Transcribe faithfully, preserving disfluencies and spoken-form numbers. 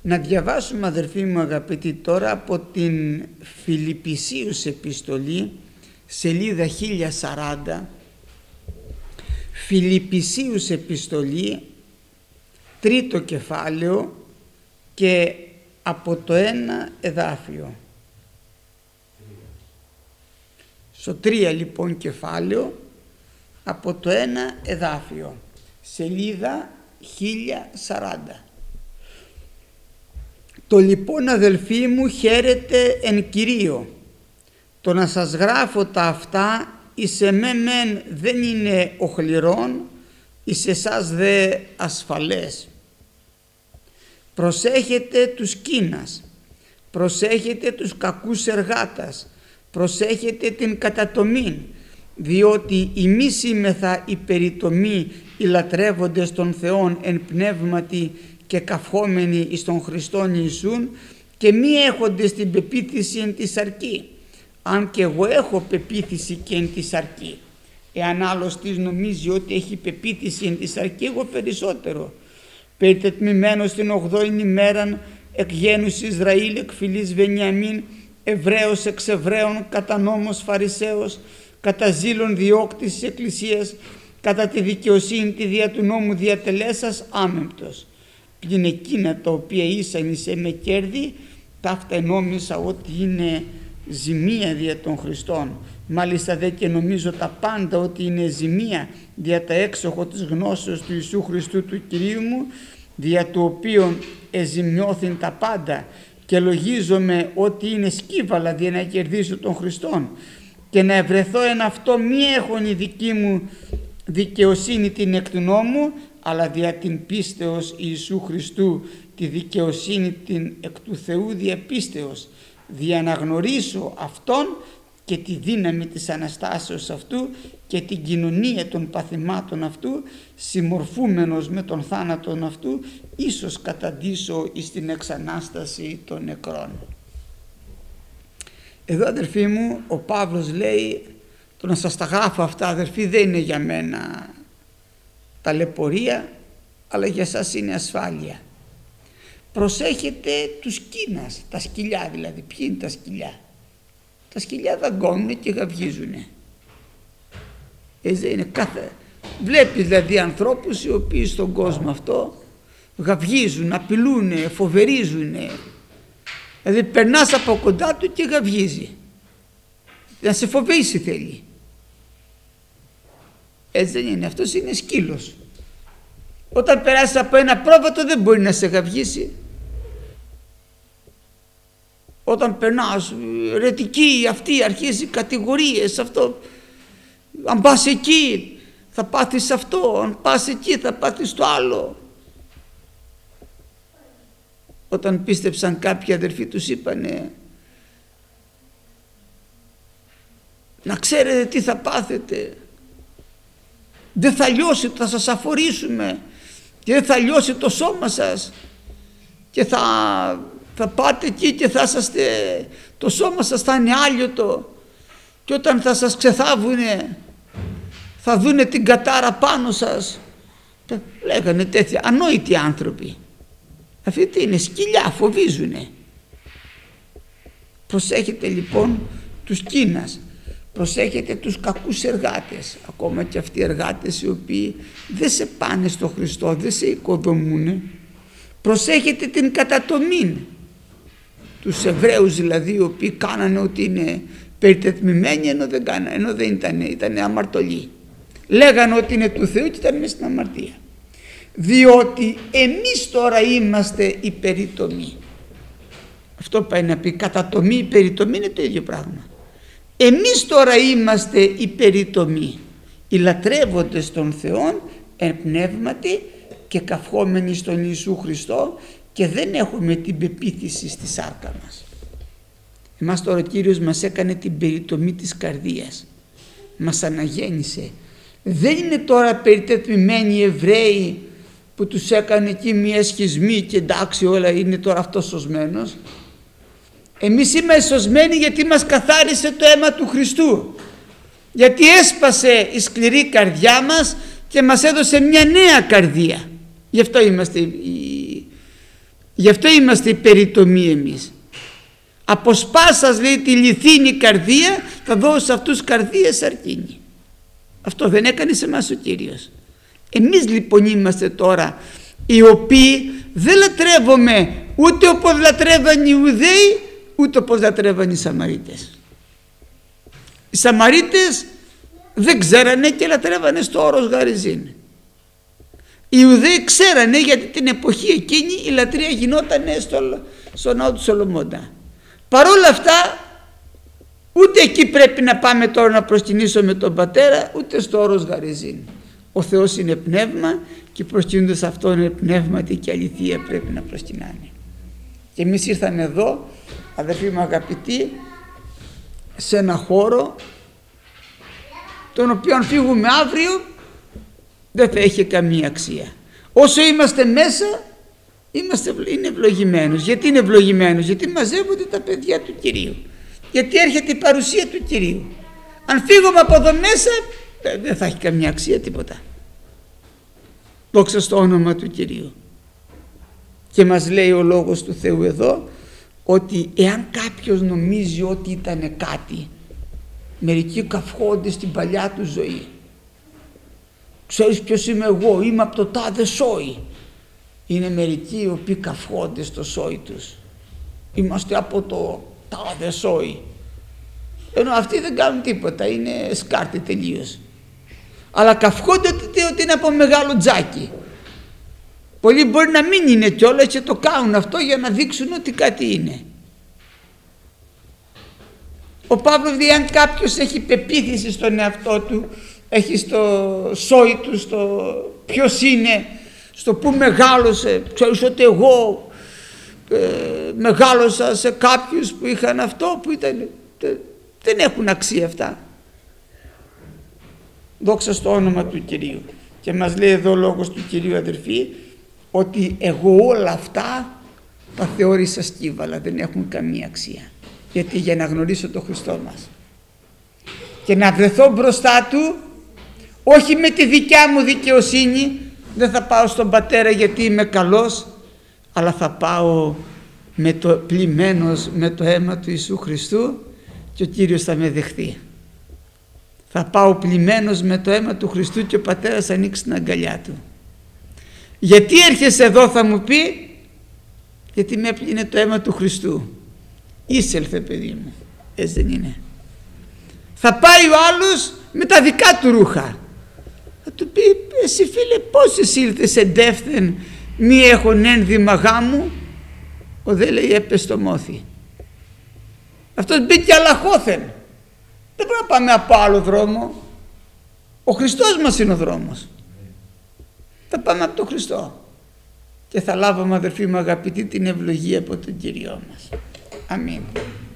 Να διαβάσουμε, αδερφοί μου αγαπητοί, τώρα από την Φιλιππισίους επιστολή, σελίδα χίλια σαράντα. Φιλιππισίους επιστολή, τρίτο κεφάλαιο και από το ένα εδάφιο. Στο τρία λοιπόν κεφάλαιο, από το ένα εδάφιο, σελίδα χίλια σαράντα. Το λοιπόν, αδελφοί μου, χαίρετε εν Κυρίω. Το να σας γράφω τα αυτά εις εμέ μεν δεν είναι οχληρών, εις εσάς δε ασφαλές. Προσέχετε τους κίνας, προσέχετε τους κακούς εργάτας, προσέχετε την κατατομήν, διότι ημείς είμεθα οι περιτομοί, οι λατρεύοντες των Θεών εν πνεύματι και καυχόμενοι εις τον Χριστόν Ιησούν, και μη έχοντες την πεποίθηση εν τη σαρκή, αν και εγώ έχω πεποίθηση και εν τη σαρκή. Εάν άλλος της νομίζει ότι έχει πεποίθηση εν τη σαρκή, εγώ περισσότερο. Περιτετμημένος την ογδόην ημέραν εκ γένους Ισραήλ, εκ φυλής Βενιαμίν, Εβραίος εξ Εβραίων, κατά νόμος Φαρισαίος, κατά ζήλων διώκτης της Εκκλησίας, κατά τη δικαιοσύνη τη δια του νόμου διατελέσας άμεμπτος. Πλην εκείνα τα οποία ήσαν εις με κέρδη, ταύτα ενόμισα ότι είναι ζημία δια των Χριστών. Μάλιστα δε και νομίζω τα πάντα ότι είναι ζημία δια τα έξοχο της γνώσεως του Ιησού Χριστού του Κυρίου μου, δια του οποίων εζημιώθην τα πάντα, και λογίζομαι ότι είναι σκύβαλα δια να κερδίσω τον Χριστόν και να ευρεθώ εν αυτό μη έχον η δική μου δικαιοσύνη την εκ του νόμου, αλλά δια την πίστεως Ιησού Χριστού τη δικαιοσύνη την εκ του Θεού δια πίστεως, δια να γνωρίσω Αυτόν και τη δύναμη της Αναστάσεως Αυτού και την κοινωνία των παθημάτων Αυτού, συμμορφούμενος με τον θάνατον Αυτού, ίσως καταντήσω εις την εξανάσταση των νεκρών. Εδώ, αδερφοί μου, ο Παύλος λέει, το να σας τα γράφω αυτά, αδερφοί, δεν είναι για μένα ταλαιπωρία, αλλά για σας είναι ασφάλεια. Προσέχετε τους κίνας, τα σκυλιά δηλαδή. Ποιοι είναι τα σκυλιά? Τα σκυλιά δαγκώνουν και γαυγίζουν. Έτσι είναι κάθε... Βλέπεις δηλαδή ανθρώπους οι οποίοι στον κόσμο αυτό γαυγίζουν, απειλούν, φοβερίζουν. Δηλαδή περνάς από κοντά του και γαυγίζει. Να σε φοβήσει θέλει. Έτσι δεν είναι? Αυτός είναι σκύλος. Όταν περάσεις από ένα πρόβατο δεν μπορεί να σε γαυγίσει. Όταν περνάς ρετική αυτή, αρχίζει κατηγορίες, αυτό, αν πας εκεί θα πάθεις αυτό, αν πας εκεί θα πάθεις το άλλο. Όταν πίστεψαν κάποιοι αδερφοί, τους είπανε, να ξέρετε τι θα πάθετε, δεν θα λιώσει, θα σας αφορήσουμε και δεν θα λιώσει το σώμα σας και θα, θα πάτε εκεί και θα είσαστε, το σώμα σας θα είναι άλιωτο και όταν θα σας ξεθάβουνε θα δούνε την κατάρα πάνω σας. Λέγανε τέτοια ανόητοι άνθρωποι. Αυτοί τι είναι? Σκυλιά, φοβίζουνε. Προσέχετε λοιπόν τους κίνας, προσέχετε τους κακούς εργάτες, ακόμα και αυτοί οι εργάτες οι οποίοι δεν σε πάνε στο Χριστό, δεν σε οικοδομούνε. Προσέχετε την κατατομήν, τους Εβραίους δηλαδή, οι οποίοι κάνανε ότι είναι περιτεθμημένοι ενώ δεν, κάνανε, ενώ δεν ήταν, ήταν αμαρτωλοί. Λέγανε ότι είναι του Θεού και ήταν μέσα στην αμαρτία. Διότι εμείς τώρα είμαστε οι περιτομοί. Αυτό πάει να πει, κατατομή, η περιτομή είναι το ίδιο πράγμα. Εμείς τώρα είμαστε οι περιτομοί, οι λατρεύοντες των Θεών εν πνεύματι και καυχόμενοι στον Ιησού Χριστό και δεν έχουμε την πεποίθηση στη σάρκα μας. Εμάς τώρα ο Κύριος μας έκανε την περιτομή της καρδίας, μας αναγέννησε. Δεν είναι τώρα περιτεθμημένοι οι Εβραίοι που τους έκανε εκεί μια σχισμή και εντάξει όλα είναι τώρα αυτός σωσμένος. Εμείς είμαστε σωσμένοι γιατί μας καθάρισε το αίμα του Χριστού, γιατί έσπασε η σκληρή καρδιά μας και μας έδωσε μια νέα καρδία. Γι' αυτό είμαστε οι, Γι' αυτό είμαστε υπεριτομοί εμείς. Από σπάσας, λέει, τη λιθίνη καρδία θα δώσω σε αυτούς καρδίες αρκίνη. Αυτό δεν έκανε σε εμάς ο Κύριος. Εμείς λοιπόν είμαστε τώρα οι οποίοι δεν λατρεύουμε ούτε όπως λατρεύαν οι Ιουδαίοι, ούτε όπως λατρεύαν οι Σαμαρίτες. Οι Σαμαρίτες δεν ξέρανε και λατρεύανε στο όρος Γαριζίν. Οι Ιουδαίοι ξέρανε, γιατί την εποχή εκείνη η λατρεία γινόταν στο, στο ναό του Σολομώντα. Παρ' όλα αυτά ούτε εκεί πρέπει να πάμε τώρα να προσκυνήσουμε τον Πατέρα, ούτε στο όρος Γαριζίν. Ο Θεός είναι πνεύμα και προσκυνούνται σε αυτόν είναι πνεύματι και αληθεία πρέπει να προσκυνάνε. Και εμείς ήρθαμε εδώ, αδερφοί μου αγαπητοί, σε ένα χώρο τον οποίο αν φύγουμε αύριο δεν θα έχει καμία αξία. Όσο είμαστε μέσα είμαστε, είναι ευλογημένος. Γιατί είναι ευλογημένος? Γιατί μαζεύονται τα παιδιά του Κυρίου, γιατί έρχεται η παρουσία του Κυρίου. Αν φύγουμε από εδώ μέσα δεν θα έχει καμία αξία τίποτα. Δόξα στο όνομα του Κυρίου. Και μας λέει ο Λόγος του Θεού εδώ ότι εάν κάποιος νομίζει ότι ήταν κάτι, μερικοί καυχόνται στην παλιά του ζωή. Ξέρεις ποιος είμαι εγώ? Είμαι από το τάδε σόι. Είναι μερικοί οι οποίοι καυχόνται στο σόι τους. Είμαστε από το τάδε σόι. Ενώ αυτοί δεν κάνουν τίποτα, είναι σκάρτη τελείως. Αλλά καυχόνται ότι είναι από μεγάλο τζάκι. Πολλοί μπορεί να μην είναι κιόλας και το κάνουν αυτό για να δείξουν ότι κάτι είναι. Ο Παύλος λέει, αν κάποιος έχει πεποίθηση στον εαυτό του, έχει στο σόι του, στο ποιος είναι, στο που μεγάλωσε, ξέρεις ότι εγώ ε, μεγάλωσα σε κάποιους που είχαν αυτό, που ήταν, δεν έχουν αξία αυτά. Δόξα στο όνομα του Κυρίου. Και μας λέει εδώ ο Λόγος του Κυρίου, αδερφοί, ότι εγώ όλα αυτά τα θεώρησα σκύβαλα, δεν έχουν καμία αξία. Γιατί για να γνωρίσω τον Χριστό μας και να βρεθώ μπροστά Του, όχι με τη δικιά μου δικαιοσύνη, δεν θα πάω στον Πατέρα γιατί είμαι καλός, αλλά θα πάω με το πλημμένος με το αίμα του Ιησού Χριστού και ο Κύριος θα με δεχθεί. Θα πάω πλημμένος με το αίμα του Χριστού και ο Πατέρας θα ανοίξει την αγκαλιά Του. Γιατί έρχεσαι εδώ, θα μου πει, γιατί με έπλυνε το αίμα του Χριστού. Ήσελθε, παιδί μου, έτσι δεν είναι? Θα πάει ο άλλος με τα δικά του ρούχα, θα του πει, εσύ φίλε, πώς εσύ ήλθες εντεύθεν μη έχον ένδυμα γάμου? Ο δε λέει, έπεσε στο μόθι. Αυτός μπήκε αλαχώθεν. Δεν πρέπει να πάμε από άλλο δρόμο. Ο Χριστός μας είναι ο δρόμος. Θα πάμε από τον Χριστό και θα λάβουμε, αδερφοί μου αγαπητοί, την ευλογία από τον Κύριό μας. Αμήν.